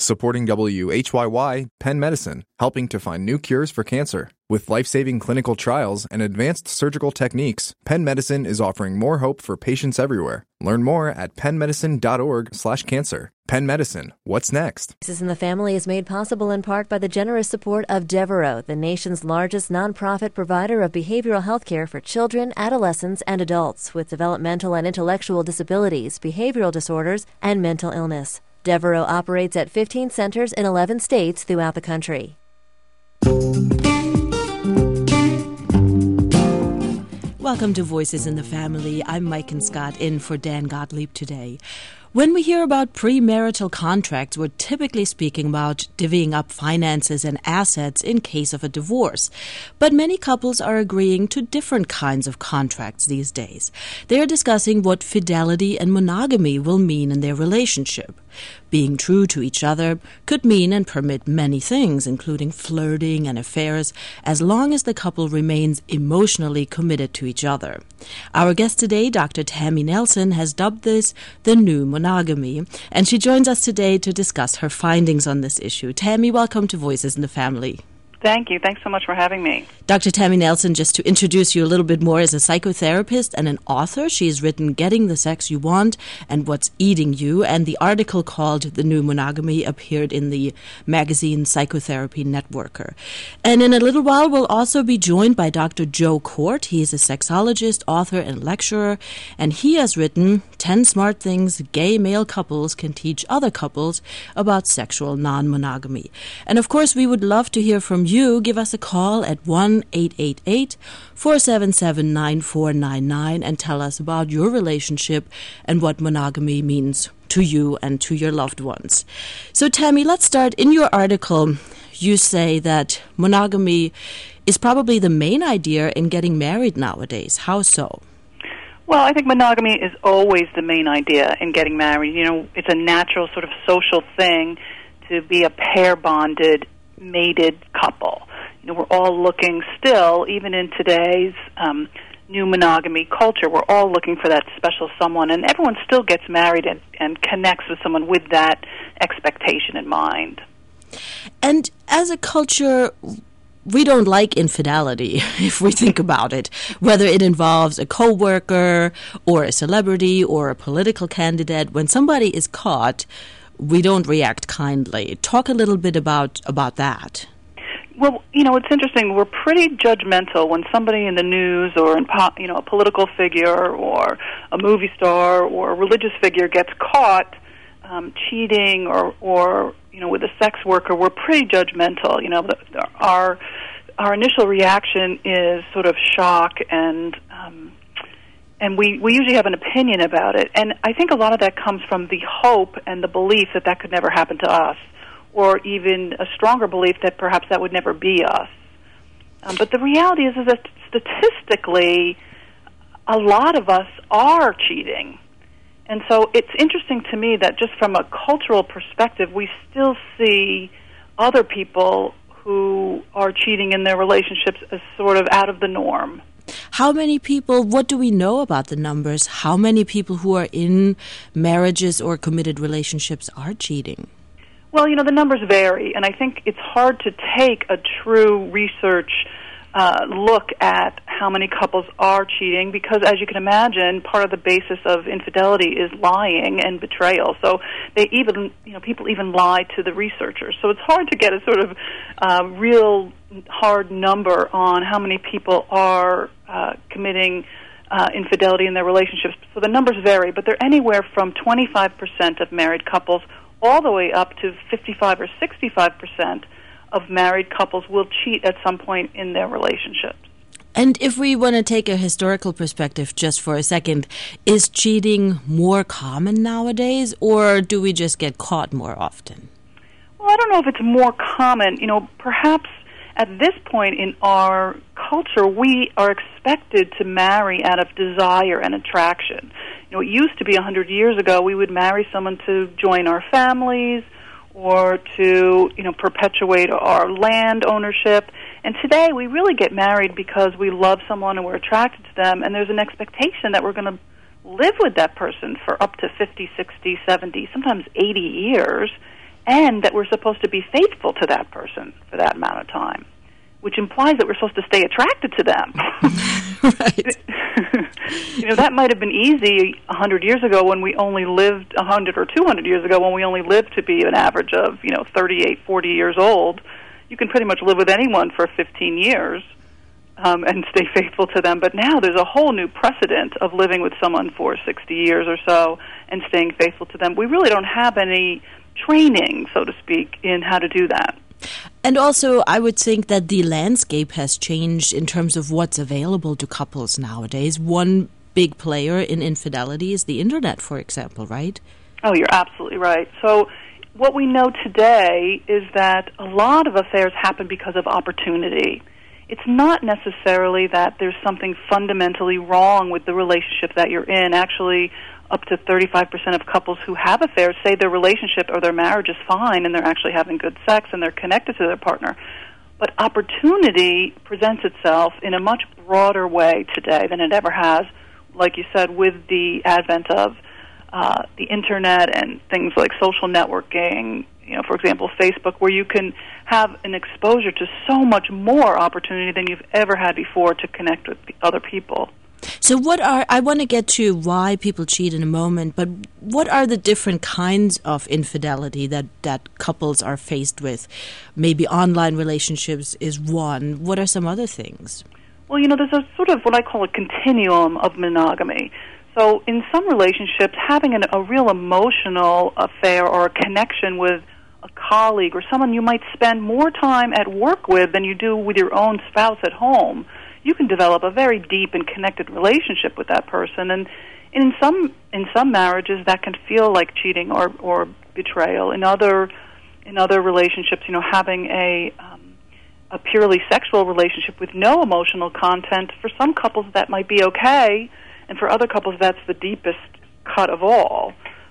Supporting WHYY, Penn Medicine, helping to find new cures for cancer. With life-saving clinical trials and advanced surgical techniques, Penn Medicine is offering more hope for patients everywhere. Learn more at pennmedicine.org/cancer. Penn Medicine, what's next? Voices in the Family is made possible in part by the generous support of Devereaux, the nation's largest nonprofit provider of behavioral health care for children, adolescents, and adults with developmental and intellectual disabilities, behavioral disorders, and mental illness. Devereaux operates at 15 centers in 11 states throughout the country. Welcome to Voices in the Family. I'm Mike and Scott in for Dan Gottlieb today. When we hear about premarital contracts, we're typically speaking about divvying up finances and assets in case of a divorce. But many couples are agreeing to different kinds of contracts these days. They are discussing what fidelity and monogamy will mean in their relationship. Being true to each other could mean and permit many things, including flirting and affairs, as long as the couple remains emotionally committed to each other. Our guest today, Dr. Tammy Nelson, has dubbed this the new monogamy, and she joins us today to discuss her findings on this issue. Tammy, welcome to Voices in the Family. Thank you. Thanks so much for having me. Dr. Tammy Nelson, just to introduce you a little bit more, is a psychotherapist and an author. She has written Getting the Sex You Want and What's Eating You, and the article called The New Monogamy appeared in the magazine Psychotherapy Networker. And in a little while, we'll also be joined by Dr. Joe Kort. He is a sexologist, author, and lecturer, and he has written 10 Smart Things Gay Male Couples Can Teach Other Couples About Sexual Non-Monogamy. And of course, we would love to hear from you. Give us a call at 1-888-477-9499 and tell us about your relationship and what monogamy means to you and to your loved ones. So, Tammy, let's start. In your article, you say that monogamy is probably the main idea in getting married nowadays. How so? Well, I think monogamy is always the main idea in getting married. You know, it's a natural sort of social thing to be a pair-bonded, mated couple. You know, we're all looking still, even in today's new monogamy culture, we're all looking for that special someone, and everyone still gets married and connects with someone with that expectation in mind. And as a culture, we don't like infidelity, if we think about it, whether it involves a coworker or a celebrity or a political candidate. When somebody is caught, we don't react kindly. Talk a little bit about that. Well, you know, it's interesting. We're pretty judgmental when somebody in the news or a political figure or a movie star or a religious figure gets caught cheating or with a sex worker. We're pretty judgmental. You know, our initial reaction is sort of shock and we usually have an opinion about it. And I think a lot of that comes from the hope and the belief that could never happen to us, or even a stronger belief that perhaps that would never be us. But the reality is that statistically, a lot of us are cheating. And so it's interesting to me that just from a cultural perspective, we still see other people who are cheating in their relationships as sort of out of the norm. How many people, what do we know about the numbers? How many people who are in marriages or committed relationships are cheating? Well, you know, the numbers vary, and I think it's hard to take a true research look at how many couples are cheating because, as you can imagine, part of the basis of infidelity is lying and betrayal. So people even lie to the researchers. So it's hard to get a sort of real hard number on how many people are committing infidelity in their relationships. So the numbers vary, but they're anywhere from 25% of married couples all the way up to 55 or 65% of married couples will cheat at some point in their relationships. And if we want to take a historical perspective just for a second, is cheating more common nowadays, or do we just get caught more often? Well, I don't know if it's more common. You know, perhaps at this point in our culture, we are expected to marry out of desire and attraction. You know, it used to be 100 years ago we would marry someone to join our families or to, perpetuate our land ownership. And today we really get married because we love someone and we're attracted to them, and there's an expectation that we're going to live with that person for up to 50, 60, 70, sometimes 80 years. and that we're supposed to be faithful to that person for that amount of time, which implies that we're supposed to stay attracted to them. Right. That might have been easy 100 years ago when we only lived, 100 or 200 years ago when we only lived to be an average of, 38, 40 years old. You can pretty much live with anyone for 15 years and stay faithful to them. But now there's a whole new precedent of living with someone for 60 years or so and staying faithful to them. We really don't have any training, so to speak, in how to do that. And also, I would think that the landscape has changed in terms of what's available to couples nowadays. One big player in infidelity is the Internet, for example, right? Oh, you're absolutely right. So what we know today is that a lot of affairs happen because of opportunity. It's not necessarily that there's something fundamentally wrong with the relationship that you're in. Actually, up to 35% of couples who have affairs say their relationship or their marriage is fine and they're actually having good sex and they're connected to their partner. But opportunity presents itself in a much broader way today than it ever has, like you said, with the advent of the Internet and things like social networking, for example, Facebook, where you can have an exposure to so much more opportunity than you've ever had before to connect with other people. So I want to get to why people cheat in a moment, but what are the different kinds of infidelity that couples are faced with? Maybe online relationships is one. What are some other things? Well, there's a sort of what I call a continuum of monogamy. So in some relationships, having a real emotional affair or a connection with a colleague or someone you might spend more time at work with than you do with your own spouse at home, you can develop a very deep and connected relationship with that person. And in some marriages, that can feel like cheating or betrayal. In other relationships, having a purely sexual relationship with no emotional content, for some couples that might be okay, and for other couples that's the deepest cut of all.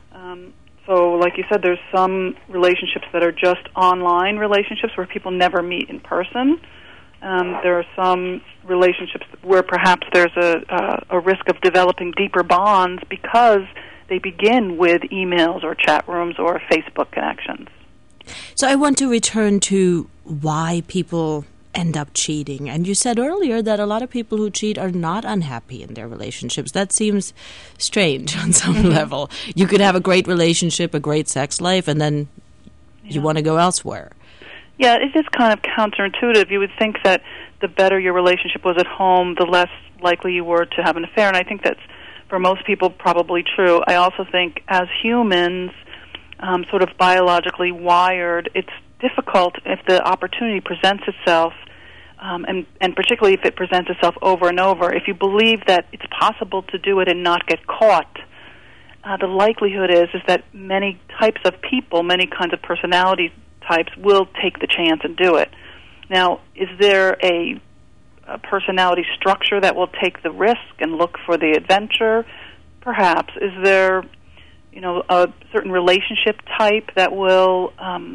So like you said, there's some relationships that are just online relationships where people never meet in person. There are some relationships where perhaps there's a risk of developing deeper bonds because they begin with emails or chat rooms or Facebook connections. So I want to return to why people end up cheating. And you said earlier that a lot of people who cheat are not unhappy in their relationships. That seems strange on some level. You could have a great relationship, a great sex life, and then you want to go elsewhere. Yeah, it is kind of counterintuitive. You would think that the better your relationship was at home, the less likely you were to have an affair, and I think that's, for most people, probably true. I also think as humans, sort of biologically wired, it's difficult if the opportunity presents itself, and particularly if it presents itself over and over. If you believe that it's possible to do it and not get caught, the likelihood is that many types of people, many kinds of personality types will take the chance and do it. Now, is there a personality structure that will take the risk and look for the adventure? Perhaps. Is there, a certain relationship type that will,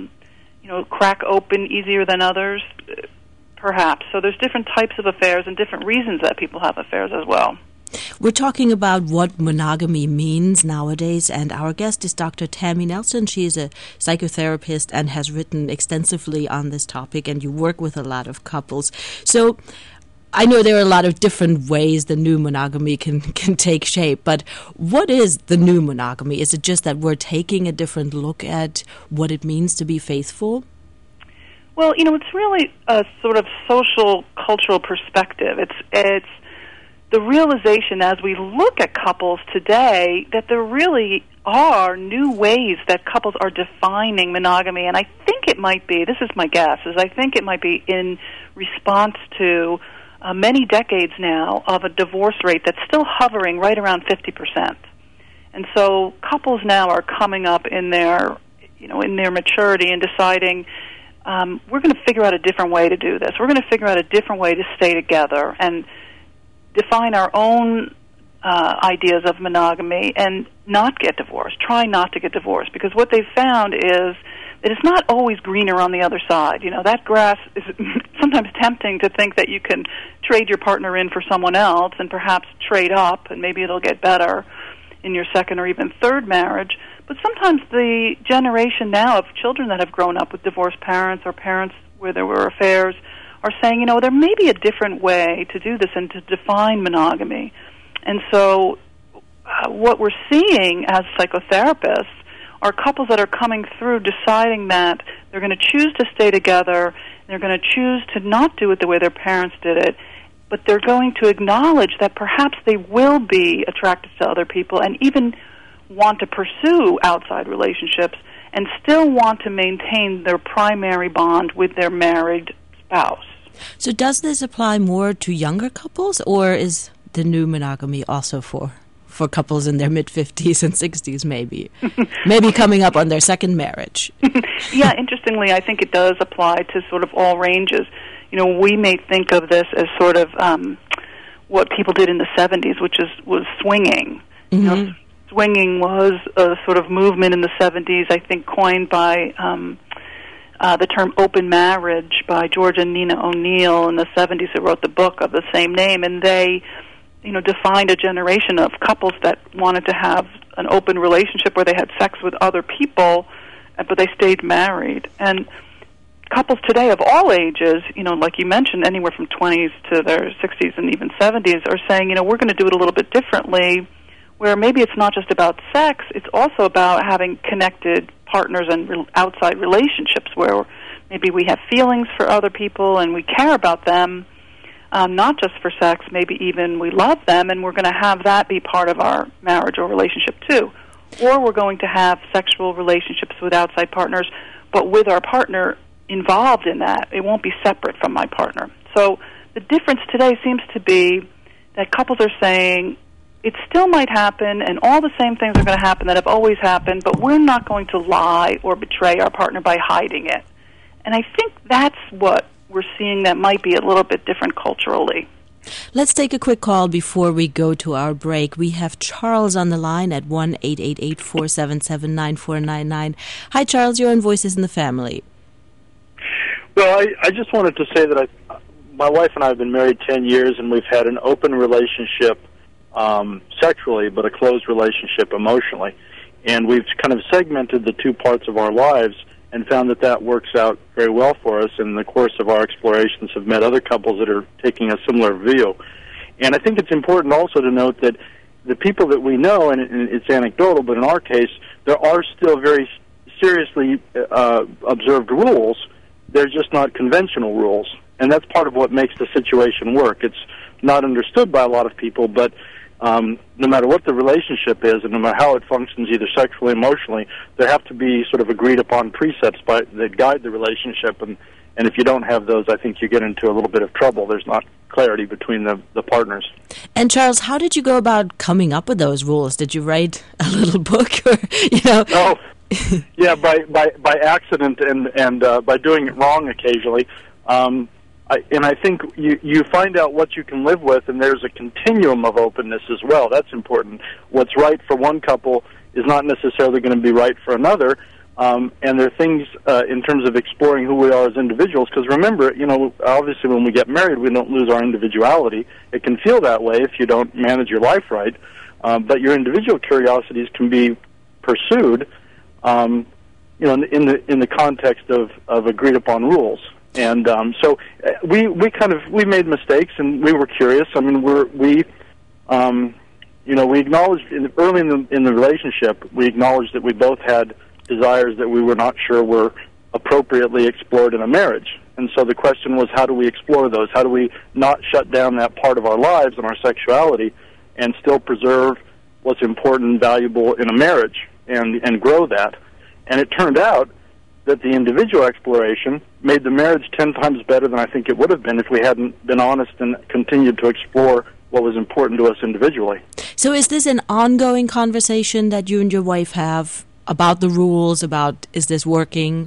crack open easier than others? Perhaps. So there's different types of affairs and different reasons that people have affairs as well. We're talking about what monogamy means nowadays, and our guest is Dr. Tammy Nelson. She is a psychotherapist and has written extensively on this topic, and you work with a lot of couples. So I know there are a lot of different ways the new monogamy can take shape, but what is the new monogamy? Is it just that we're taking a different look at what it means to be faithful? Well, it's really a sort of social, cultural perspective. It's the realization as we look at couples today that there really are new ways that couples are defining monogamy. And I think it might be, this is my guess, I think it might be in response to many decades now of a divorce rate that's still hovering right around 50%. And so couples now are coming up in their maturity and deciding, we're going to figure out a different way to do this. We're going to figure out a different way to stay together and define our own ideas of monogamy and not get divorced, try not to get divorced, because what they've found is that it's not always greener on the other side. That grass is sometimes tempting to think that you can trade your partner in for someone else and perhaps trade up and maybe it'll get better in your second or even third marriage. But sometimes the generation now of children that have grown up with divorced parents or parents where there were affairs are saying, there may be a different way to do this and to define monogamy. And so what we're seeing as psychotherapists are couples that are coming through deciding that they're going to choose to stay together, and they're going to choose to not do it the way their parents did it, but they're going to acknowledge that perhaps they will be attracted to other people and even want to pursue outside relationships and still want to maintain their primary bond with their married spouse. So does this apply more to younger couples, or is the new monogamy also for couples in their mid-50s and 60s maybe coming up on their second marriage? Yeah, interestingly, I think it does apply to sort of all ranges. We may think of this as sort of what people did in the 70s, which was swinging. Mm-hmm. Swinging was a sort of movement in the 70s, I think coined by the term open marriage by George and Nina O'Neill in the 70s, who wrote the book of the same name, and they defined a generation of couples that wanted to have an open relationship where they had sex with other people, but they stayed married. And couples today of all ages, like you mentioned, anywhere from 20s to their 60s and even 70s, are saying, we're going to do it a little bit differently, where maybe it's not just about sex, it's also about having connected partners and outside relationships where maybe we have feelings for other people and we care about them, not just for sex, maybe even we love them, and we're going to have that be part of our marriage or relationship too. Or we're going to have sexual relationships with outside partners, but with our partner involved in that. It won't be separate from my partner. So the difference today seems to be that couples are saying it still might happen and all the same things are going to happen that have always happened, but we're not going to lie or betray our partner by hiding it. And I think that's what we're seeing that might be a little bit different culturally. Let's take a quick call before we go to our break. We have Charles on the line at 1-888-477-9499. Hi, Charles. You're on Voices in the Family. Well, I just wanted to say that my wife and I have been married 10 years, and we've had an open relationship sexually, but a closed relationship emotionally. And we've kind of segmented the two parts of our lives and found that works out very well for us. In the course of our explorations, have met other couples that are taking a similar view. And I think it's important also to note that the people that we know, and it's anecdotal, but in our case, there are still very seriously observed rules. They're just not conventional rules. And that's part of what makes the situation work. It's not understood by a lot of people, but no matter what the relationship is and no matter how it functions, either sexually or emotionally, there have to be sort of agreed-upon precepts that guide the relationship. And if you don't have those, I think you get into a little bit of trouble. There's not clarity between the partners. And Charles, how did you go about coming up with those rules? Did you write a little book, or Oh, yeah, by accident and by doing it wrong occasionally. And I think you find out what you can live with, and there's a continuum of openness as well. That's important. What's right for one couple is not necessarily going to be right for another. And there are things in terms of exploring who we are as individuals, because remember, obviously when we get married, we don't lose our individuality. It can feel that way if you don't manage your life right, but your individual curiosities can be pursued, in the context of agreed upon rules. And so we made mistakes, and we were curious. I mean, we acknowledged early in the relationship, we acknowledged that we both had desires that we were not sure were appropriately explored in a marriage. And so the question was, how do we explore those? How do we not shut down that part of our lives and our sexuality and still preserve what's important and valuable in a marriage and grow that? And it turned out that the individual exploration made the marriage 10 times better than I think it would have been if we hadn't been honest and continued to explore what was important to us individually. So is this an ongoing conversation that you and your wife have about the rules, about is this working?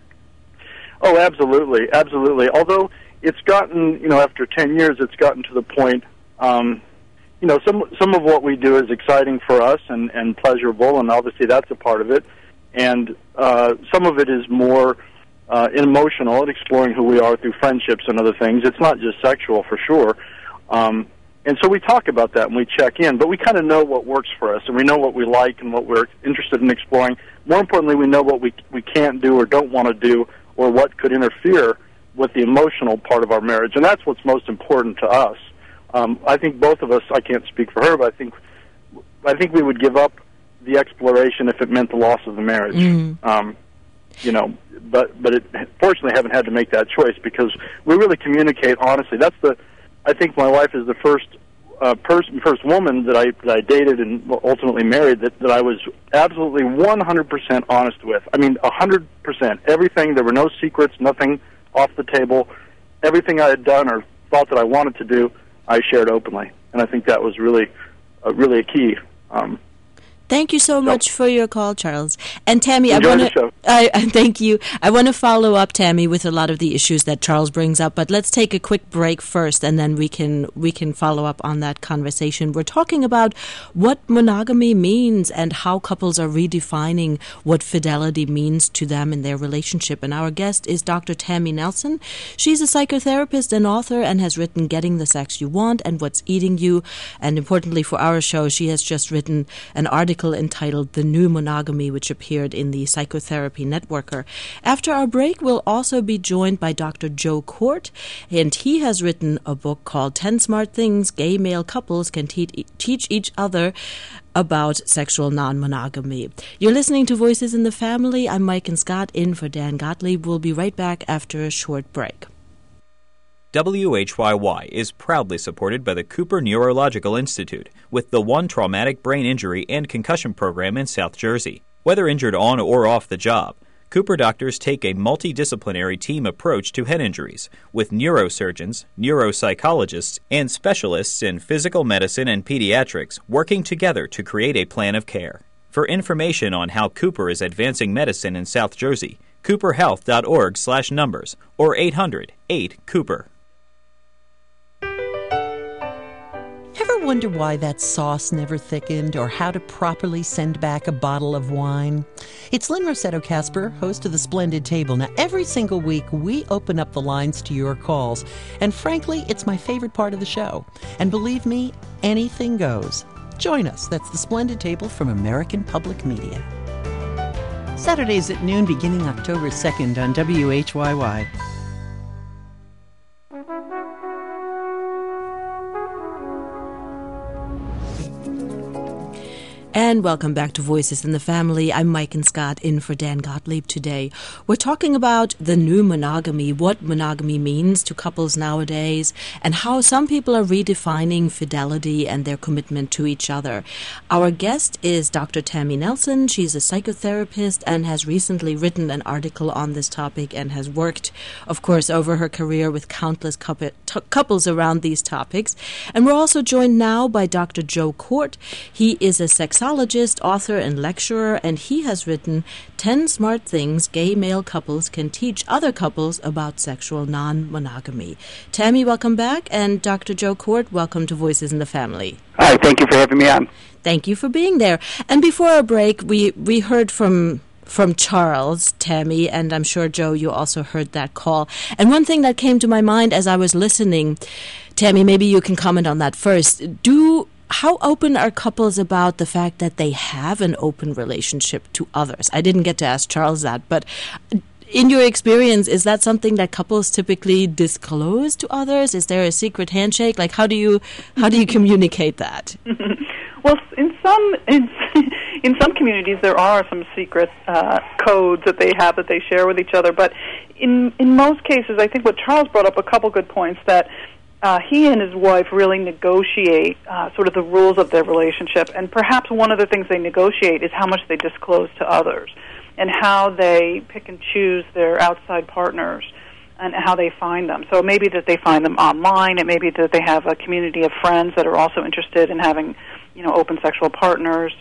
Oh, absolutely, absolutely. Although it's gotten, after 10 years, it's gotten to the point, some of what we do is exciting for us and pleasurable, and obviously that's a part of it. And some of it is more emotional and exploring who we are through friendships and other things. It's not just sexual, for sure. And so we talk about that and we check in, but we kind of know what works for us, and we know what we like and what we're interested in exploring. More importantly, we know what we can't do or don't want to do, or what could interfere with the emotional part of our marriage, and that's what's most important to us. I think both of us, I can't speak for her, but I think we would give up the exploration if it meant the loss of the marriage. But fortunately, haven't had to make that choice because we really communicate honestly. I think my wife is the first woman that I dated and ultimately married that I was absolutely 100% honest with. I mean, 100%. Everything. There were no secrets, nothing off the table. Everything I had done or thought that I wanted to do, I shared openly, and I think that was really a key. Thank you so much for your call, Charles. And Tammy, thank you. I want to follow up, Tammy, with a lot of the issues that Charles brings up, but let's take a quick break first, and then we can follow up on that conversation. We're talking about what monogamy means and how couples are redefining what fidelity means to them in their relationship. And our guest is Dr. Tammy Nelson. She's a psychotherapist and author and has written Getting the Sex You Want and What's Eating You. And importantly for our show, she has just written an article entitled The New Monogamy, which appeared in the Psychotherapy Networker. After our break, we'll also be joined by Dr. Joe Kort, and he has written a book called 10 Smart Things Gay Male Couples Can Teach Each Other About Sexual Non-Monogamy. You're listening to Voices in the Family. I'm Mike and Scott, in for Dan Gottlieb. We'll be right back after a short break. WHYY is proudly supported by the Cooper Neurological Institute with the One Traumatic Brain Injury and Concussion Program in South Jersey. Whether injured on or off the job, Cooper doctors take a multidisciplinary team approach to head injuries with neurosurgeons, neuropsychologists, and specialists in physical medicine and pediatrics working together to create a plan of care. For information on how Cooper is advancing medicine in South Jersey, cooperhealth.org/numbers or 800-8-COOPER. Ever wonder why that sauce never thickened or how to properly send back a bottle of wine? It's Lynn Rossetto Kasper, host of The Splendid Table. Now, every single week, we open up the lines to your calls. And frankly, it's my favorite part of the show. And believe me, anything goes. Join us. That's The Splendid Table from American Public Media. Saturdays at noon beginning October 2nd on WHYY. And welcome back to Voices in the Family. I'm Mike and Scott, in for Dan Gottlieb today. We're talking about the new monogamy, what monogamy means to couples nowadays, and how some people are redefining fidelity and their commitment to each other. Our guest is Dr. Tammy Nelson. She's a psychotherapist and has recently written an article on this topic and has worked, of course, over her career with countless couples around these topics. And we're also joined now by Dr. Joe Kort. He is a sexologist, author, and lecturer, and he has written 10 Smart Things Gay Male Couples Can Teach Other Couples About Sexual Non-Monogamy. Tammy, welcome back, and Dr. Joe Kort, welcome to Voices in the Family. Hi, thank you for having me on. Thank you for being there. And before our break, we heard from Charles, Tammy, and I'm sure, Joe, you also heard that call. And one thing that came to my mind as I was listening, Tammy, maybe you can comment on that first. How open are couples about the fact that they have an open relationship to others? I didn't get to ask Charles that, but in your experience, is that something that couples typically disclose to others? Is there a secret handshake? Like, how do you communicate that? Well, in some communities, there are some secret codes that they have that they share with each other. But in most cases, I think what Charles brought up a couple good points, that he and his wife really negotiate sort of the rules of their relationship. And perhaps one of the things they negotiate is how much they disclose to others and how they pick and choose their outside partners and how they find them. So maybe that they find them online. It may be that they have a community of friends that are also interested in having, open sexual partners.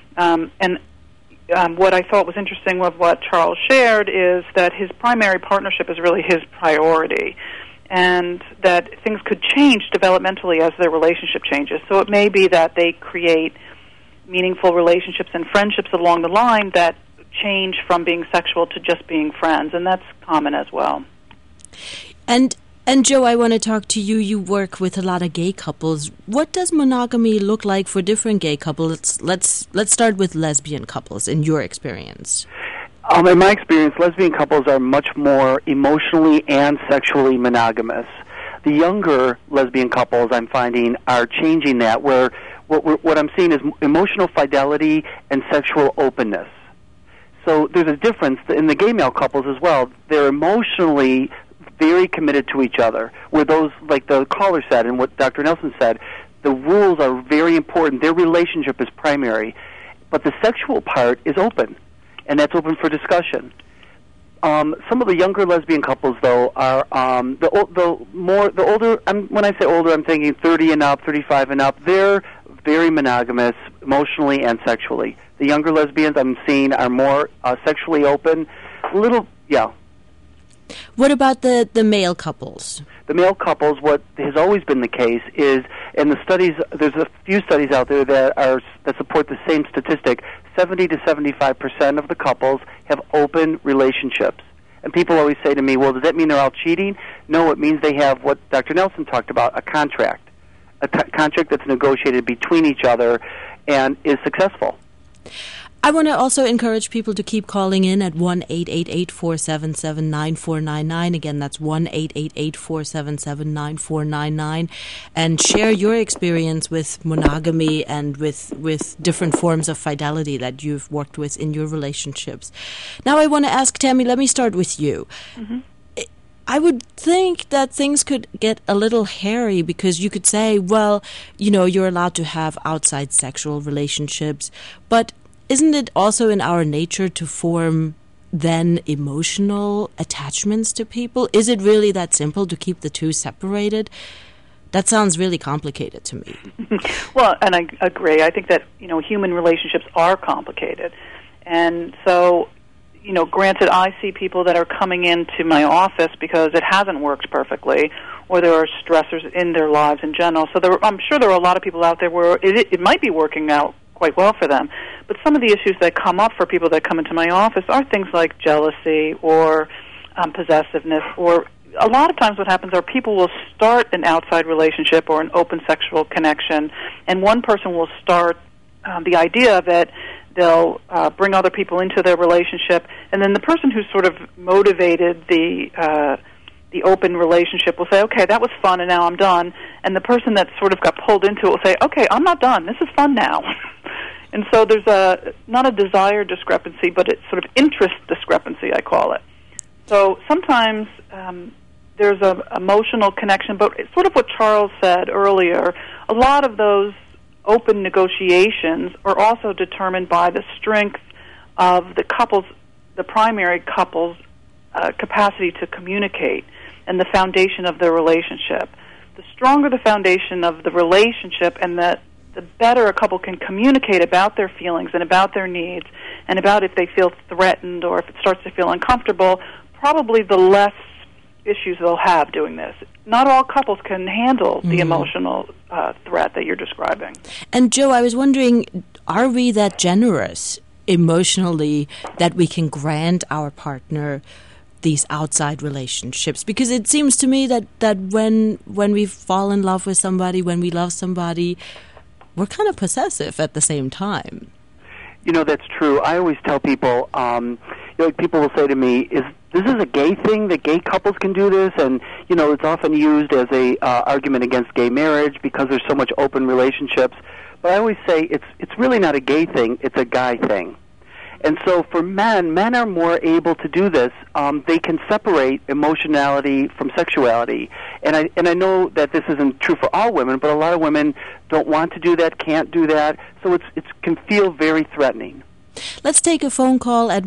What I thought was interesting with what Charles shared is that his primary partnership is really his priority, and that things could change developmentally as their relationship changes. So it may be that they create meaningful relationships and friendships along the line that change from being sexual to just being friends, and that's common as well. And And Joe, I want to talk to you. You work with a lot of gay couples. What does monogamy look like for different gay couples? Let's start with lesbian couples in your experience. In my experience, lesbian couples are much more emotionally and sexually monogamous. The younger lesbian couples, I'm finding, are changing that, where what I'm seeing is emotional fidelity and sexual openness. So there's a difference in the gay male couples as well. They're emotionally very committed to each other, where those, like the caller said and what Dr. Nelson said, the rules are very important. Their relationship is primary. But the sexual part is open, and that's open for discussion. Some of the younger lesbian couples, though, are the older. When I say older, I'm thinking 30 and up, 35 and up. They're very monogamous, emotionally and sexually. The younger lesbians I'm seeing are more sexually open. What about the male couples? The male couples, what has always been the case is, in the studies, there's a few studies out there that support the same statistic. 70 to 75% of the couples have open relationships. And people always say to me, well, does that mean they're all cheating? No, it means they have what Dr. Nelson talked about, a contract. A contract that's negotiated between each other and is successful. I want to also encourage people to keep calling in at 1-888-477-9499. Again, that's 1-888-477-9499. And share your experience with monogamy and with different forms of fidelity that you've worked with in your relationships. Now I want to ask Tammy, let me start with you. Mm-hmm. I would think that things could get a little hairy because you could say, well, you're allowed to have outside sexual relationships, but isn't it also in our nature to form then emotional attachments to people? Is it really that simple to keep the two separated? That sounds really complicated to me. Well, and I agree. I think that, human relationships are complicated. And so, granted, I see people that are coming into my office because it hasn't worked perfectly, or there are stressors in their lives in general. So I'm sure there are a lot of people out there where it might be working out quite well for them. But some of the issues that come up for people that come into my office are things like jealousy or possessiveness, or a lot of times what happens are people will start an outside relationship or an open sexual connection, and one person will start the idea of it. They'll bring other people into their relationship, and then the person who sort of motivated the open relationship will say, okay, that was fun, and now I'm done. And the person that sort of got pulled into it will say, okay, I'm not done. This is fun now. And so there's not a desire discrepancy, but it's sort of interest discrepancy, I call it. So sometimes there's an emotional connection, but it's sort of what Charles said earlier. A lot of those open negotiations are also determined by the strength of the primary couple's capacity to communicate and the foundation of their relationship. The stronger the foundation of the relationship, and the better a couple can communicate about their feelings and about their needs and about if they feel threatened or if it starts to feel uncomfortable, probably the less issues they'll have doing this. Not all couples can handle the emotional threat that you're describing. And Joe, I was wondering, are we that generous emotionally that we can grant our partner these outside relationships? Because it seems to me that when we fall in love with somebody, when we love somebody, we're kind of possessive at the same time. That's true. I always tell people, people will say to me, this is a gay thing that gay couples can do this? And, it's often used as a argument against gay marriage because there's so much open relationships. But I always say it's really not a gay thing, it's a guy thing. And so for men are more able to do this. They can separate emotionality from sexuality. And I know that this isn't true for all women, but a lot of women don't want to do that, can't do that. So it can feel very threatening. Let's take a phone call at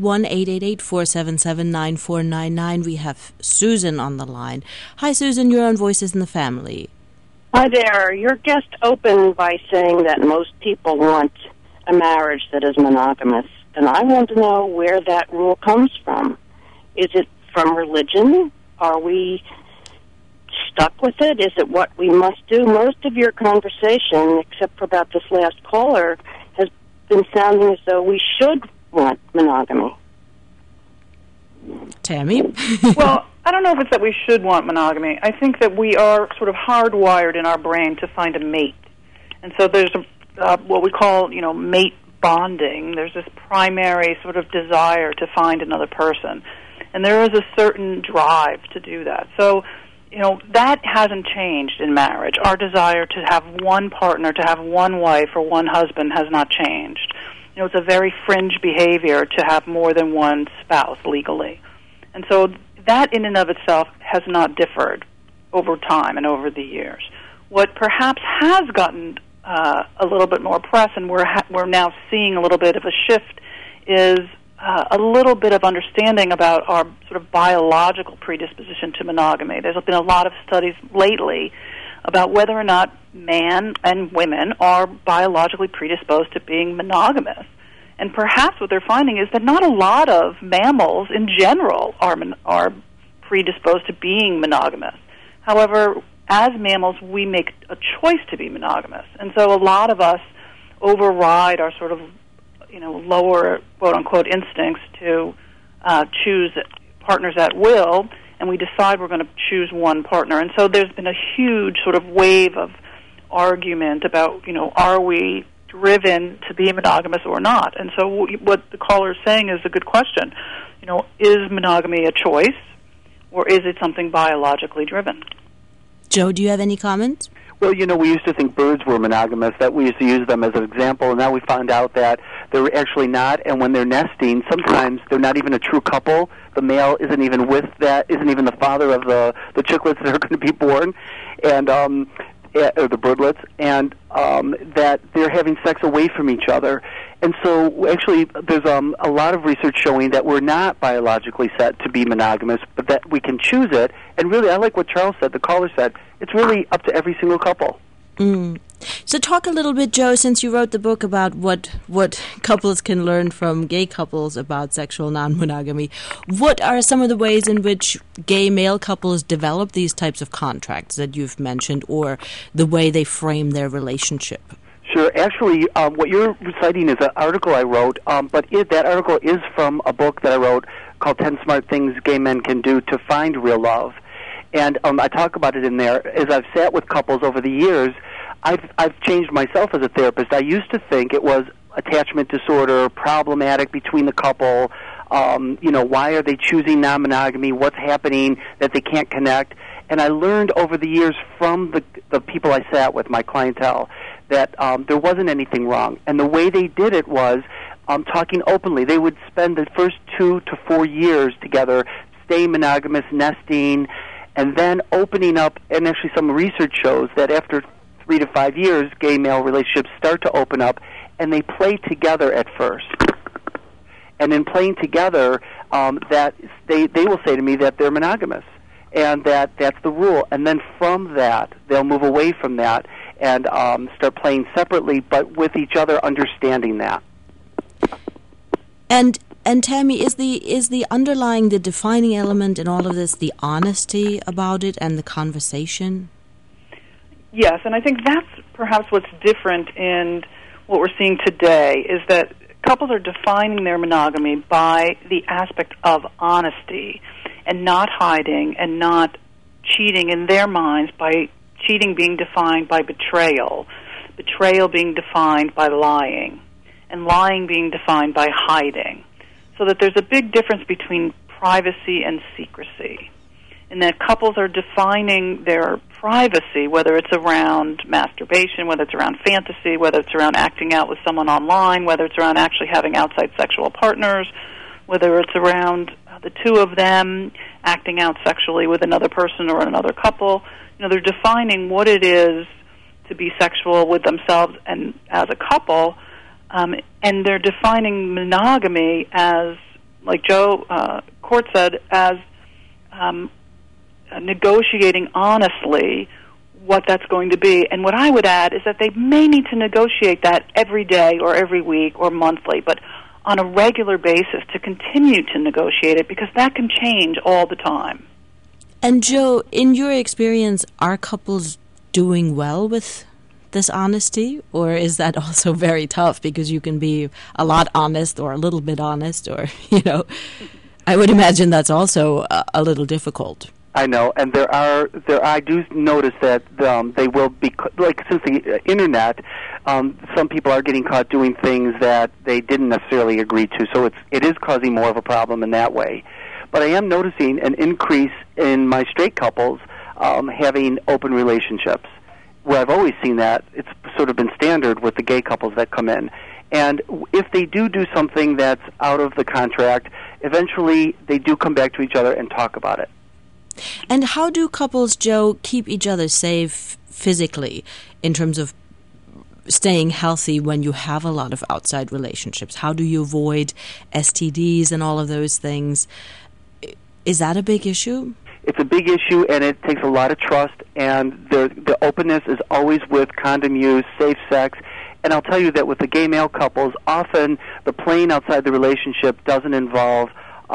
1-888-477-9499. We have Susan on the line. Hi, Susan. You're on Voices in the Family. Hi there. Your guest opened by saying that most people want a marriage that is monogamous. And I want to know where that rule comes from. Is it from religion? Are we stuck with it? Is it what we must do? Most of your conversation, except for about this last caller, has been sounding as though we should want monogamy. Tammy? Well, I don't know if it's that we should want monogamy. I think that we are sort of hardwired in our brain to find a mate. And so there's what we call, mate bonding. There's this primary sort of desire to find another person. And there is a certain drive to do that. So, that hasn't changed in marriage. Our desire to have one partner, to have one wife or one husband has not changed. It's a very fringe behavior to have more than one spouse legally. And so that in and of itself has not differed over time and over the years. What perhaps has gotten a little bit more press, and we're now seeing a little bit of a shift, is a little bit of understanding about our sort of biological predisposition to monogamy. There's been a lot of studies lately about whether or not men and women are biologically predisposed to being monogamous. And perhaps what they're finding is that not a lot of mammals in general are predisposed to being monogamous. However, as mammals, we make a choice to be monogamous. And so a lot of us override our sort of, lower, quote-unquote, instincts to choose partners at will, and we decide we're going to choose one partner. And so there's been a huge sort of wave of argument about, are we driven to be monogamous or not? And so what the caller is saying is a good question. Is monogamy a choice, or is it something biologically driven? Joe, do you have any comments? Well, we used to think birds were monogamous, that we used to use them as an example, and now we found out that they're actually not, and when they're nesting, sometimes they're not even a true couple. The male isn't even isn't the father of the chicklets that are going to be born, and or the birdlets, and that they're having sex away from each other. And so actually there's a lot of research showing that we're not biologically set to be monogamous, but that we can choose it. And really, I like what Charles said, the caller said, it's really up to every single couple. Mm. So talk a little bit, Joe, since you wrote the book about what couples can learn from gay couples about sexual non-monogamy. What are some of the ways in which gay male couples develop these types of contracts that you've mentioned, or the way they frame their relationship? Sure. Actually, what you're reciting is an article I wrote, but that article is from a book that I wrote called 10 Smart Things Gay Men Can Do to Find Real Love. And I talk about it in there. As I've sat with couples over the years, I've changed myself as a therapist. I used to think it was attachment disorder, problematic between the couple. Why are they choosing non-monogamy? What's happening that they can't connect? And I learned over the years from the people I sat with, my clientele, that there wasn't anything wrong. And the way they did it was talking openly. They would spend the first 2 to 4 years together, staying monogamous, nesting, and then opening up. And actually some research shows that after 3 to 5 years, gay male relationships start to open up, and they play together at first. And in playing together, that they will say to me that they're monogamous, and that's the rule. And then from that, they'll move away from that and start playing separately, but with each other, understanding that. And Tammy, is the underlying, the defining element in all of this the honesty about it and the conversation? Yes, and I think that's perhaps what's different in what we're seeing today, is that couples are defining their monogamy by the aspect of honesty and not hiding and not cheating in their minds, by cheating being defined by betrayal being defined by lying, and lying being defined by hiding. So that there's a big difference between privacy and secrecy, in that couples are defining their privacy, whether it's around masturbation, whether it's around fantasy, whether it's around acting out with someone online, whether it's around actually having outside sexual partners, whether it's around the two of them acting out sexually with another person or another couple. They're defining what it is to be sexual with themselves and as a couple, and they're defining monogamy as, like Joe Court said, as negotiating honestly what that's going to be. And what I would add is that they may need to negotiate that every day or every week or monthly, but on a regular basis to continue to negotiate it, because that can change all the time. And Joe, in your experience, are couples doing well with this honesty, or is that also very tough because you can be a lot honest or a little bit honest, or I would imagine that's also a little difficult. I know, and I do notice that they will be, like, since the internet, some people are getting caught doing things that they didn't necessarily agree to, so it is causing more of a problem in that way. But I am noticing an increase in my straight couples having open relationships, where I've always seen that. It's sort of been standard with the gay couples that come in. And if they do something that's out of the contract, eventually they do come back to each other and talk about it. And how do couples, Joe, keep each other safe physically in terms of staying healthy when you have a lot of outside relationships? How do you avoid STDs and all of those things? Is that a big issue? It's a big issue, and it takes a lot of trust, and the openness is always with condom use, safe sex. And I'll tell you that with the gay male couples, often the playing outside the relationship doesn't involve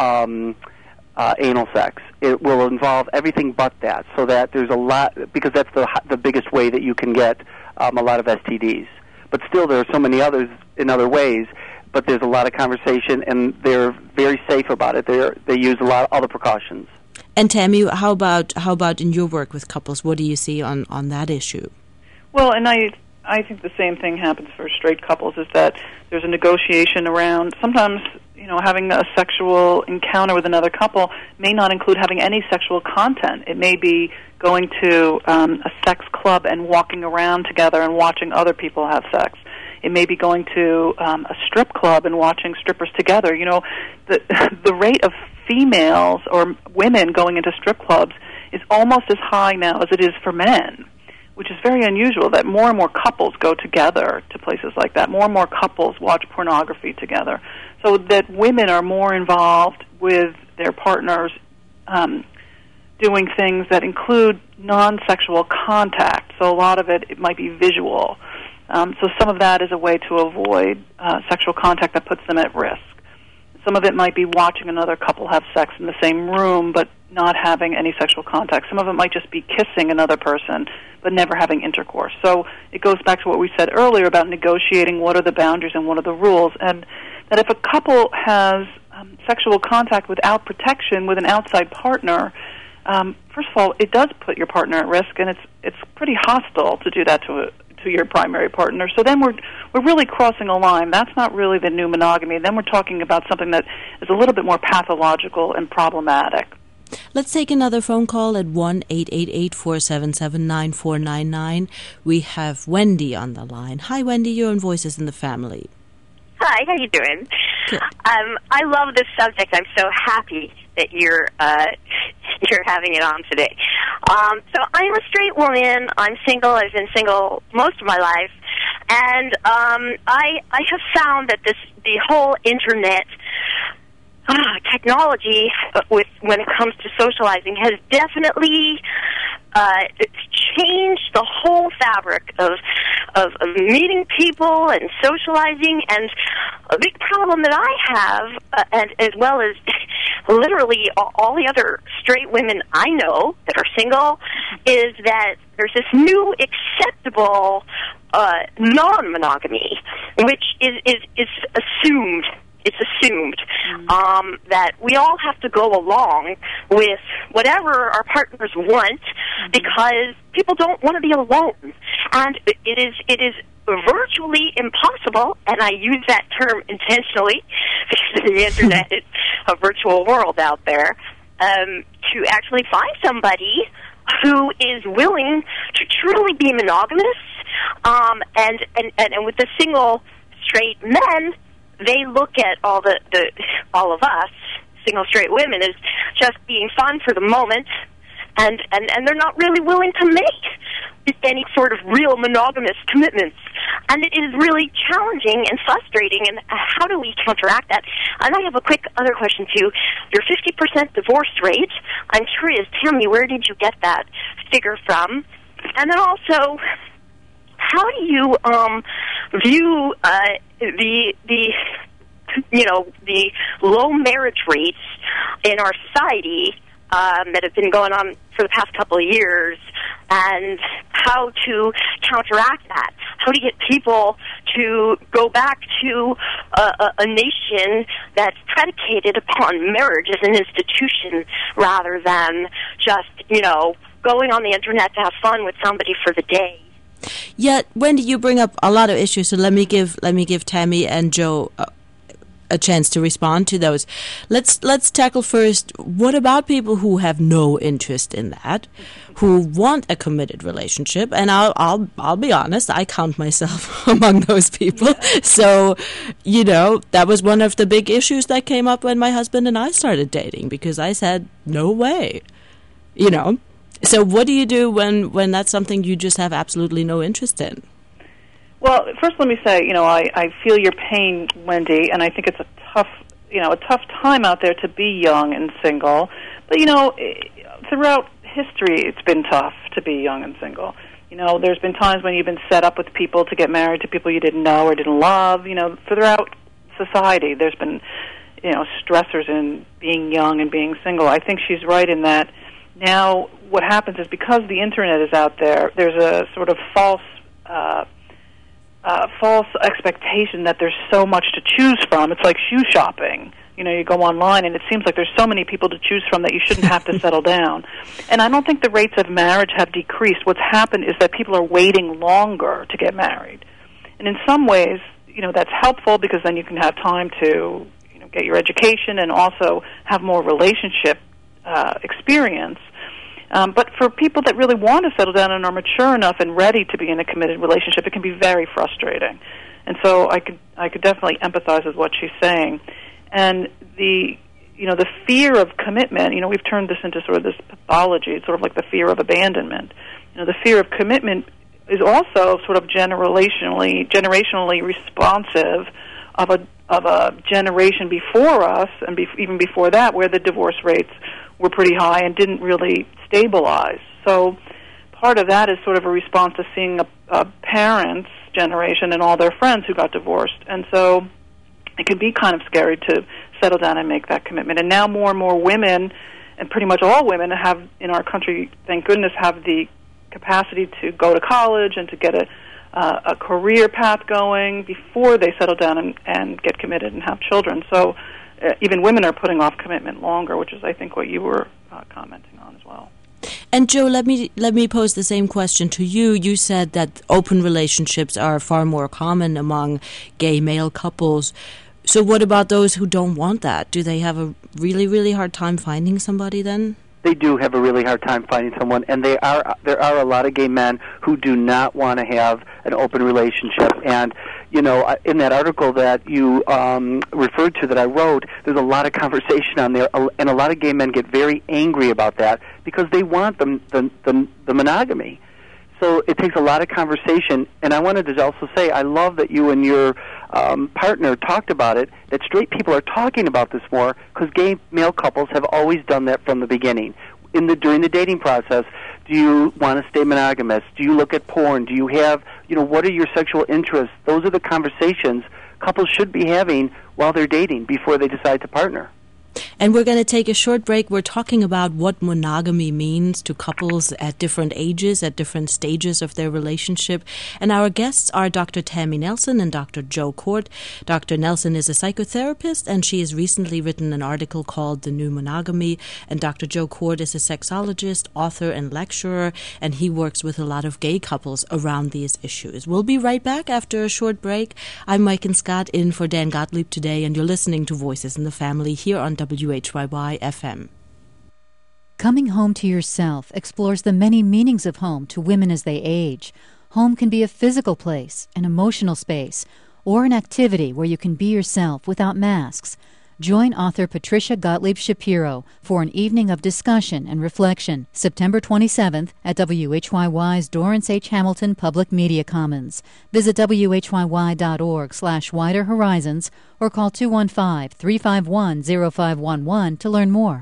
anal sex. It will involve everything but that, so that there's a lot, because that's the biggest way that you can get a lot of STDs. But still, there are so many others in other ways, but there's a lot of conversation, and they're very safe about it. They use all the precautions. And Tammy, how about in your work with couples? What do you see on that issue? Well, and I think the same thing happens for straight couples, is that there's a negotiation around, sometimes, having a sexual encounter with another couple may not include having any sexual content. It may be going to a sex club and walking around together and watching other people have sex. It may be going to a strip club and watching strippers together. The rate of females or women going into strip clubs is almost as high now as it is for men, which is very unusual, that more and more couples go together to places like that. More and more couples watch pornography together. So that women are more involved with their partners doing things that include non-sexual contact. So a lot of it might be visual. So some of that is a way to avoid sexual contact that puts them at risk. Some of it might be watching another couple have sex in the same room but not having any sexual contact. Some of it might just be kissing another person but never having intercourse. So it goes back to what we said earlier about negotiating what are the boundaries and what are the rules, and that if a couple has sexual contact without protection with an outside partner, first of all, it does put your partner at risk, and it's pretty hostile to do that to your primary partner. So then we're really crossing a line. That's not really the new monogamy. Then we're talking about something that is a little bit more pathological and problematic. Let's take another phone call at 1-888-477-9499. We have Wendy on the line. Hi, Wendy. You're on Voices in the Family. Hi, how you doing? Good. I love this subject. I'm so happy that you're having it on today. So I'm a straight woman. I'm single. I've been single most of my life, and I have found that the whole internet technology when it comes to socializing has definitely changed the whole fabric of meeting people and socializing. And a big problem that I have, and as well as literally all the other straight women I know that are single, is that there's this new acceptable non-monogamy, which is assumed. It's assumed that we all have to go along with whatever our partners want, because people don't want to be alone, and it is virtually impossible. And I use that term intentionally because the internet is a virtual world out there, to actually find somebody who is willing to truly be monogamous, and with the single straight men, they look at all of us single straight women as just being fun for the moment, and they're not really willing to make any sort of real monogamous commitments. And it is really challenging and frustrating, and how do we counteract that? And I have a quick other question, too. Your 50% divorce rate, I'm curious, tell me, where did you get that figure from? And then also, how do you view the low marriage rates in our society that have been going on for the past couple of years, and how to counteract that? How to get people to go back to a nation that's predicated upon marriage as an institution rather than just, going on the internet to have fun with somebody for the day. Yet, Wendy, you bring up a lot of issues, so let me give Tammy and Joe a chance to respond to those. Let's tackle first, what about people who have no interest in that, who want a committed relationship? And I'll be honest, I count myself among those people. Yeah. So, that was one of the big issues that came up when my husband and I started dating, because I said, no way, So what do you do when that's something you just have absolutely no interest in? Well, first let me say, I feel your pain, Wendy, and I think it's a tough time out there to be young and single. But, throughout history, it's been tough to be young and single. There's been times when you've been set up with people to get married to people you didn't know or didn't love. Throughout society, there's been, stressors in being young and being single. I think she's right in that now what happens is because the Internet is out there, there's a sort of false expectation that there's so much to choose from. It's like shoe shopping. You go online and it seems like there's so many people to choose from that you shouldn't have to settle down. And I don't think the rates of marriage have decreased. What's happened is that people are waiting longer to get married. And in some ways, that's helpful because then you can have time to, get your education and also have more relationship experience. But for people that really want to settle down and are mature enough and ready to be in a committed relationship, it can be very frustrating. And so I could definitely empathize with what she's saying. And the fear of commitment, we've turned this into sort of this pathology. It's sort of like the fear of abandonment. The fear of commitment is also sort of generationally responsive of a generation before us and even before that, where the divorce rates were pretty high and didn't really stabilize. So part of that is sort of a response to seeing a parent's generation and all their friends who got divorced. And so it can be kind of scary to settle down and make that commitment. And now more and more women, and pretty much all women have in our country, thank goodness, have the capacity to go to college and to get a career path going before they settle down and get committed and have children. So even women are putting off commitment longer, which is, I think, what you were commenting on as well. And Joe, let me pose the same question to you. You said that open relationships are far more common among gay male couples. So what about those who don't want that? Do they have a really, really hard time finding somebody then? They do have a really hard time finding someone, and there are a lot of gay men who do not want to have an open relationship. And in that article that you referred to that I wrote, there's a lot of conversation on there, and a lot of gay men get very angry about that because they want the monogamy. So it takes a lot of conversation, and I wanted to also say I love that you and your partner talked about it, that straight people are talking about this more because gay male couples have always done that from the beginning. During the dating process, do you want to stay monogamous? Do you look at porn? Do you have, what are your sexual interests? Those are the conversations couples should be having while they're dating before they decide to partner. And we're going to take a short break. We're talking about what monogamy means to couples at different ages, at different stages of their relationship. And our guests are Dr. Tammy Nelson and Dr. Joe Kort. Dr. Nelson is a psychotherapist, and she has recently written an article called The New Monogamy. And Dr. Joe Kort is a sexologist, author, and lecturer, and he works with a lot of gay couples around these issues. We'll be right back after a short break. I'm Maiken Scott in for Dan Gottlieb today, and you're listening to Voices in the Family here on WHYY FM. Coming Home to Yourself explores the many meanings of home to women as they age. Home can be a physical place, an emotional space, or an activity where you can be yourself without masks. Join author Patricia Gottlieb Shapiro for an evening of discussion and reflection, September 27th at WHYY's Dorrance H. Hamilton Public Media Commons. Visit WHYY.org/Wider Horizons or call 215-351-0511 to learn more.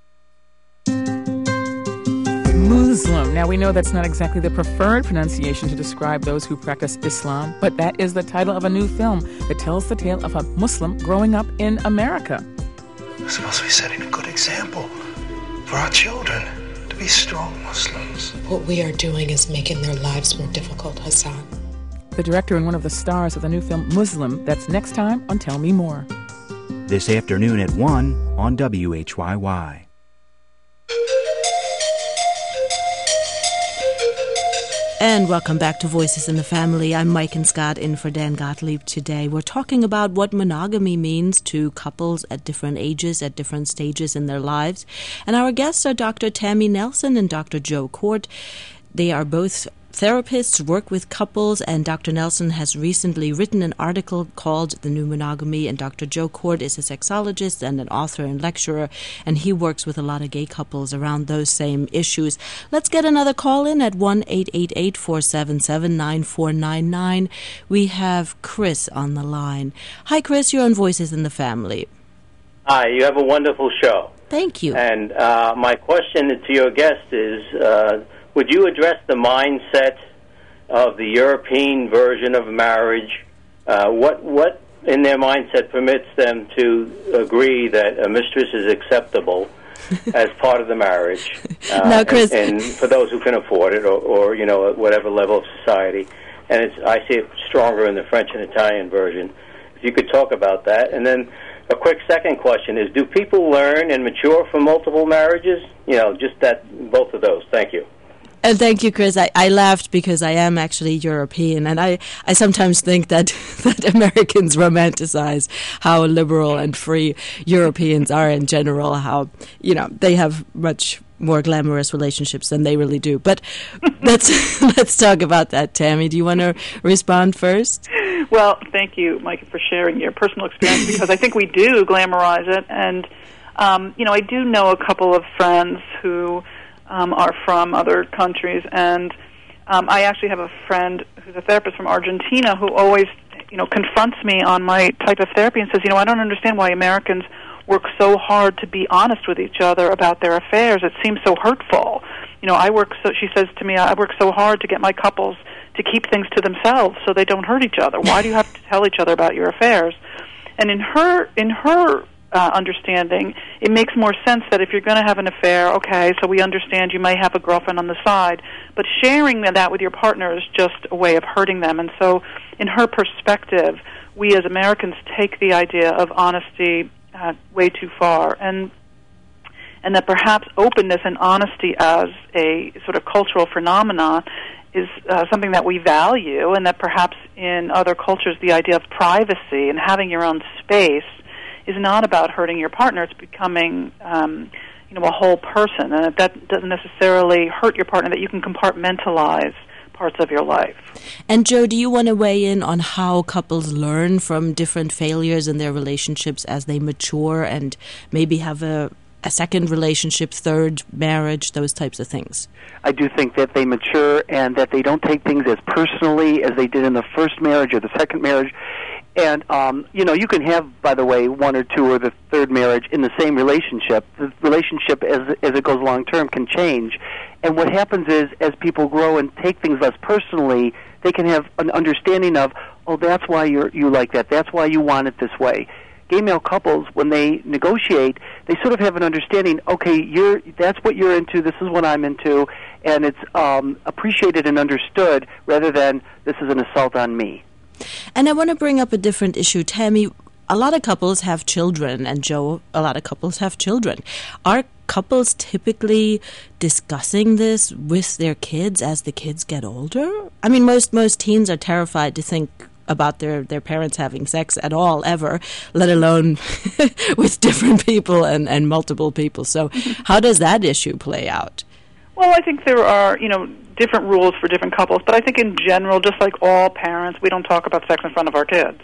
Muslim. Now, we know that's not exactly the preferred pronunciation to describe those who practice Islam, but that is the title of a new film that tells the tale of a Muslim growing up in America. We're supposed to be setting a good example for our children to be strong Muslims. What we are doing is making their lives more difficult, Hassan. the director and one of the stars of the new film Muslim. That's next time on Tell Me More. This afternoon at 1 on WHYY. And welcome back to Voices in the Family. I'm Mike and Scott in for Dan Gottlieb today. We're talking about what monogamy means to couples at different ages, at different stages in their lives. And our guests are Dr. Tammy Nelson and Dr. Joe Kort. They are both therapists, work with couples, and Dr. Nelson has recently written an article called The New Monogamy, and Dr. Joe Kort is a sexologist and an author and lecturer, and he works with a lot of gay couples around those same issues. Let's get another call in at 1-888-477-9499. We have Chris on the line. Hi, Chris, you're on Voices in the Family. Hi, you have a wonderful show. Thank you. And my question to your guest is, would you address the mindset of the European version of marriage? What in their mindset permits them to agree that a mistress is acceptable as part of the marriage? Now, Chris, and for those who can afford it, or you know, at whatever level of society. And I see it stronger in the French and Italian version. If you could talk about that. And then a quick second question is, do people learn and mature from multiple marriages? You know, just that, both of those. Thank you. And thank you, Chris. I laughed because I am actually European, and I sometimes think that Americans romanticize how liberal and free Europeans are in general, how, you know, they have much more glamorous relationships than they really do. But let's talk about that. Tammy, do you want to respond first? Well, thank you, Mike, for sharing your personal experience, because I think we do glamorize it. And, you know, I do know a couple of friends who are from other countries, and I actually have a friend who's a therapist from Argentina who always, you know, confronts me on my type of therapy and says, you know, I don't understand why Americans work so hard to be honest with each other about their affairs. It seems so hurtful. You know, she says to me, I work so hard to get my couples to keep things to themselves so they don't hurt each other. Why do you have to tell each other about your affairs? And in her understanding, it makes more sense that if you're going to have an affair, okay, so we understand you may have a girlfriend on the side, but sharing that with your partner is just a way of hurting them. And so in her perspective, we as Americans take the idea of honesty way too far, and that perhaps openness and honesty as a sort of cultural phenomenon is something that we value, and that perhaps in other cultures the idea of privacy and having your own space is not about hurting your partner. It's becoming, you know, a whole person, and that doesn't necessarily hurt your partner, that you can compartmentalize parts of your life. And Joe, do you want to weigh in on how couples learn from different failures in their relationships as they mature and maybe have a second relationship, third marriage, those types of things? I do think that they mature and that they don't take things as personally as they did in the first marriage or the second marriage. And, you know, you can have, by the way, one or two or the third marriage in the same relationship. The relationship, as it goes long-term, can change. And what happens is, as people grow and take things less personally, they can have an understanding of, oh, that's why you like that. That's why you want it this way. Gay male couples, when they negotiate, they sort of have an understanding, okay, that's what you're into, this is what I'm into, and it's appreciated and understood rather than this is an assault on me. And I want to bring up a different issue. Tammy, a lot of couples have children, and Joe, a lot of couples have children. Are couples typically discussing this with their kids as the kids get older? I mean, most teens are terrified to think about their parents having sex at all, ever, let alone with different people and multiple people. So how does that issue play out? Well, I think there are, you know, different rules for different couples, but I think in general, just like all parents, we don't talk about sex in front of our kids.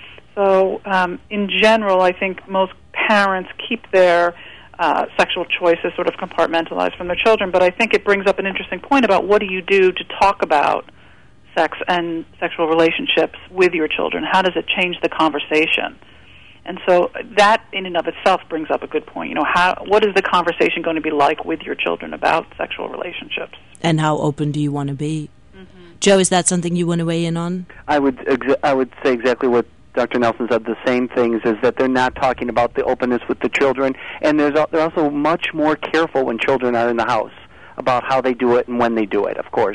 So in general, I think most parents keep their sexual choices sort of compartmentalized from their children, but I think it brings up an interesting point about what do you do to talk about sex and sexual relationships with your children. How does it change the conversation? And so that in and of itself brings up a good point. You know, what is the conversation going to be like with your children about sexual relationships? And how open do you want to be? Mm-hmm. Joe, is that something you want to weigh in on? I would say exactly what Dr. Nelson said. The same things, is that they're not talking about the openness with the children, and they're also much more careful when children are in the house about how they do it and when they do it, of course.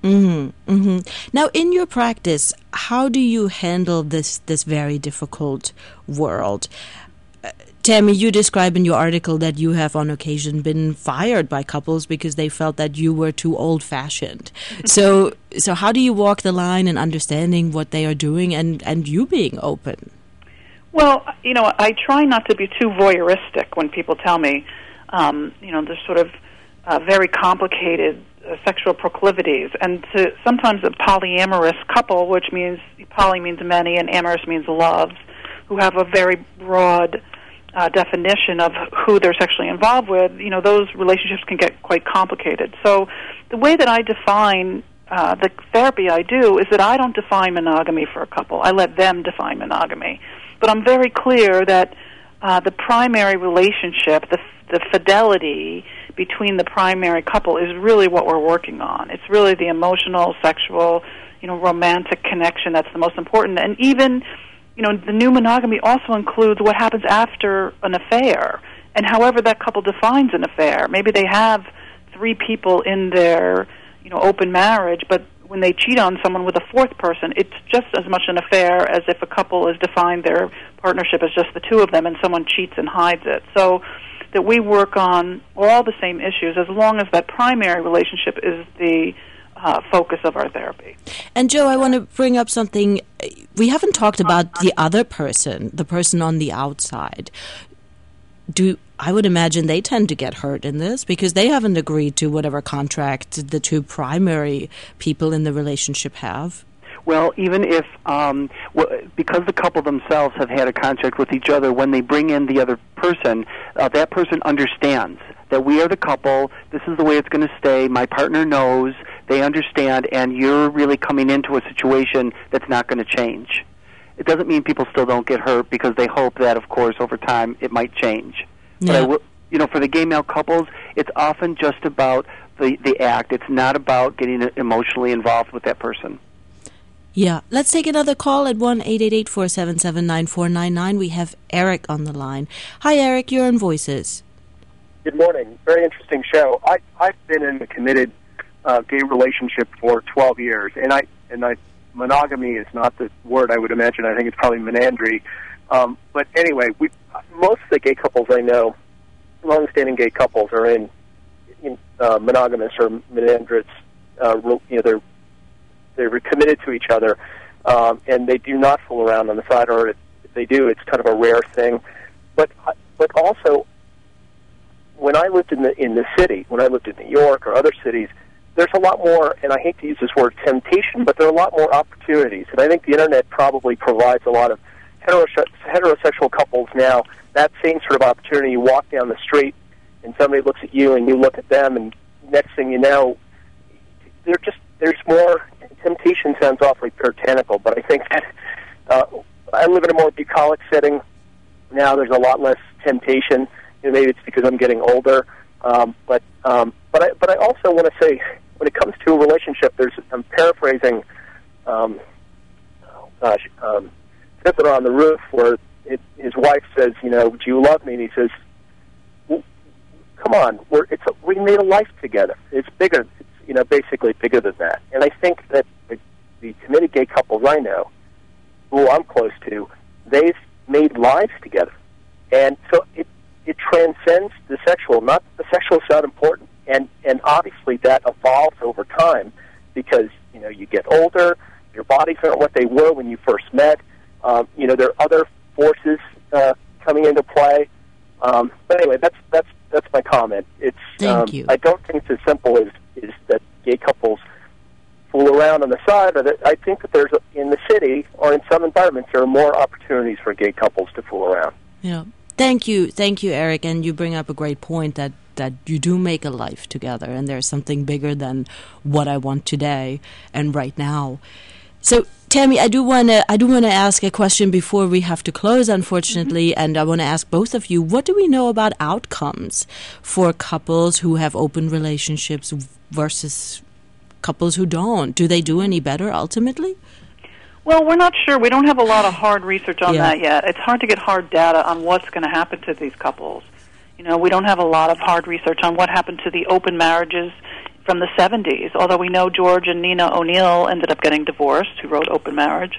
Mm-hmm, mm-hmm. Now, in your practice, how do you handle this very difficult world? Tammy, you describe in your article that you have on occasion been fired by couples because they felt that you were too old-fashioned. So how do you walk the line in understanding what they are doing and you being open? Well, I try not to be too voyeuristic when people tell me, there's sort of very complicated sexual proclivities. And to sometimes a polyamorous couple, which means poly means many and amorous means loves, who have a very broad definition of who they're sexually involved with, those relationships can get quite complicated. So the way that I define the therapy I do is that I don't define monogamy for a couple. I let them define monogamy. But I'm very clear that the primary relationship, the fidelity between the primary couple is really what we're working on. It's really the emotional, sexual, romantic connection that's the most important. And even the new monogamy also includes what happens after an affair, and however that couple defines an affair. Maybe they have 3 people in their, open marriage, but when they cheat on someone with a 4th person, it's just as much an affair as if a couple has defined their partnership as just the 2 of them and someone cheats and hides it. So that we work on all the same issues as long as that primary relationship is the focus of our therapy. And Joe, I want to bring up something. We haven't talked about the other person, the person on the outside. I would imagine they tend to get hurt in this because they haven't agreed to whatever contract the 2 primary people in the relationship have. Well, even if, because the couple themselves have had a contract with each other, when they bring in the other person, that person understands that we are the couple, this is the way it's going to stay, my partner knows, they understand, and you're really coming into a situation that's not going to change. It doesn't mean people still don't get hurt because they hope that, of course, over time it might change. Yeah. But for the gay male couples, it's often just about the act. It's not about getting emotionally involved with that person. Yeah. Let's take another call at 1-888-477-9499. We have Eric on the line. Hi, Eric. You're on Voices. Good morning. Very interesting show. I've been in a committed gay relationship for 12 years, and monogamy is not the word I would imagine. I think it's probably menandry. But anyway, most of the gay couples I know, long-standing gay couples, are in monogamous or menandrous. They're committed to each other, and they do not fool around on the side. Or if they do, it's kind of a rare thing. But also, when I lived in the city, when I lived in New York or other cities, there's a lot more, and I hate to use this word temptation, but there are a lot more opportunities. And I think the Internet probably provides a lot of heterosexual couples now that same sort of opportunity. You walk down the street, and somebody looks at you, and you look at them, and next thing you know, there's more. Temptation sounds awfully puritanical, but I think that I live in a more bucolic setting now. There's a lot less temptation. Maybe it's because I'm getting older, but I also want to say, when it comes to a relationship, I'm paraphrasing, Fiddler on the Roof, where his wife says, do you love me? And he says, well, come on, we made a life together. It's bigger, basically bigger than that. And I think that the committed gay couples I know, who I'm close to, they've made lives together. And so it transcends the sexual. Not the sexual is not important, and obviously that evolves over time because you get older, your bodies aren't what they were when you first met. There are other forces coming into play. But anyway, that's my comment. Thank you. I don't think it's as simple as that gay couples fool around on the side. But I think that in the city or in some environments there are more opportunities for gay couples to fool around. Yeah. Thank you, Eric, and you bring up a great point that you do make a life together, and there's something bigger than what I want today and right now. So, Tammy, I do want to ask a question before we have to close, unfortunately, and I want to ask both of you: what do we know about outcomes for couples who have open relationships versus couples who don't? Do they do any better ultimately? Well, we're not sure. We don't have a lot of hard research on that yet. It's hard to get hard data on what's going to happen to these couples. We don't have a lot of hard research on what happened to the open marriages from the 70s, although we know George and Nina O'Neill ended up getting divorced, who wrote Open Marriage.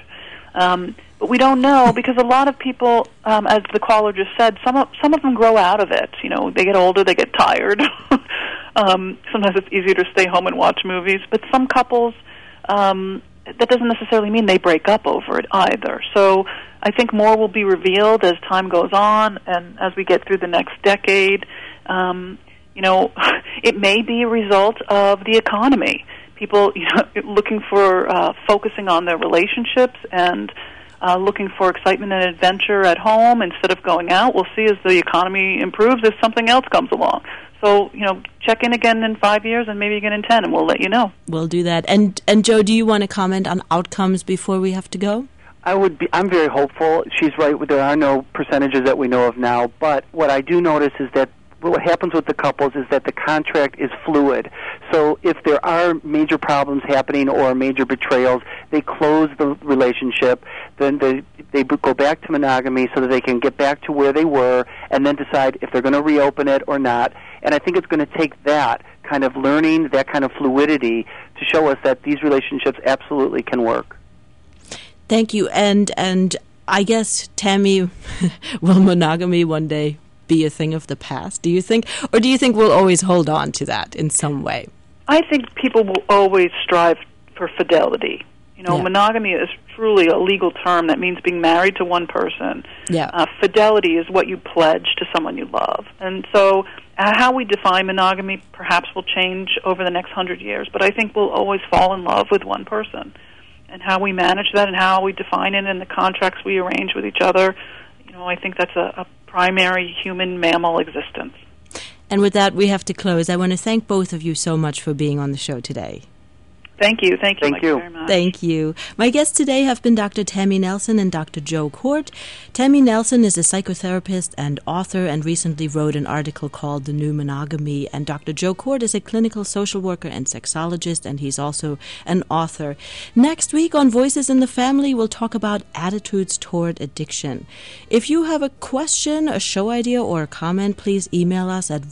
But we don't know, because a lot of people, as the caller just said, some of them grow out of it. You know, they get older, they get tired. Sometimes it's easier to stay home and watch movies. But some couples, that doesn't necessarily mean they break up over it either. So I think more will be revealed as time goes on and as we get through the next decade. You know, it may be a result of the economy. People, you know, looking for focusing on their relationships and looking for excitement and adventure at home instead of going out. We'll see as the economy improves if something else comes along. So, you know, check in again in 5 years and maybe again in 10, and we'll let you know. We'll do that. And Joe, do you want to comment on outcomes before we have to go? I'm very hopeful. She's right. There are no percentages that we know of now. But what I do notice is that what happens with the couples is that the contract is fluid. So if there are major problems happening or major betrayals, they close the relationship. Then they go back to monogamy so that they can get back to where they were and then decide if they're going to reopen it or not. And I think it's going to take that kind of learning, that kind of fluidity to show us that these relationships absolutely can work. Thank you. And I guess, Tammy, will monogamy one day be a thing of the past, do you think? Or do you think we'll always hold on to that in some way? I think people will always strive for fidelity. You know, monogamy is truly a legal term that means being married to one person. Yeah. Fidelity is what you pledge to someone you love. And so how we define monogamy perhaps will change over the next 100 years, but I think we'll always fall in love with one person. And how we manage that and how we define it and the contracts we arrange with each other, you know, I think that's a primary human mammal existence. And with that, we have to close. I want to thank both of you so much for being on the show today. Thank you. Thank you very much. Thank you. My guests today have been Dr. Tammy Nelson and Dr. Joe Kort. Tammy Nelson is a psychotherapist and author and recently wrote an article called The New Monogamy. And Dr. Joe Kort is a clinical social worker and sexologist, and he's also an author. Next week on Voices in the Family, we'll talk about attitudes toward addiction. If you have a question, a show idea, or a comment, please email us at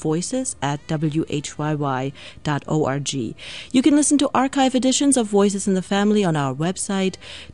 voices@whyy.org. You can listen to archive editions of Voices in the Family on our website,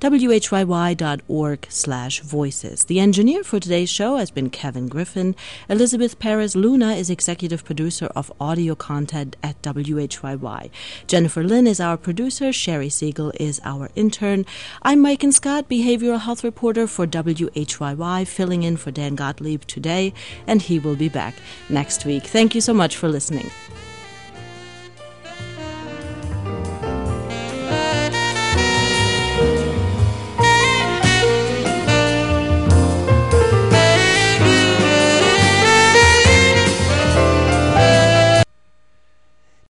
whyy.org/voices. The engineer for today's show has been Kevin Griffin. Elizabeth Perez-Luna is executive producer of audio content at WHYY. Jennifer Lynn is our producer. Sherry Siegel is our intern. I'm Mike Scott, behavioral health reporter for WHYY, filling in for Dan Gottlieb today, and he will be back next week. Thank you so much for listening.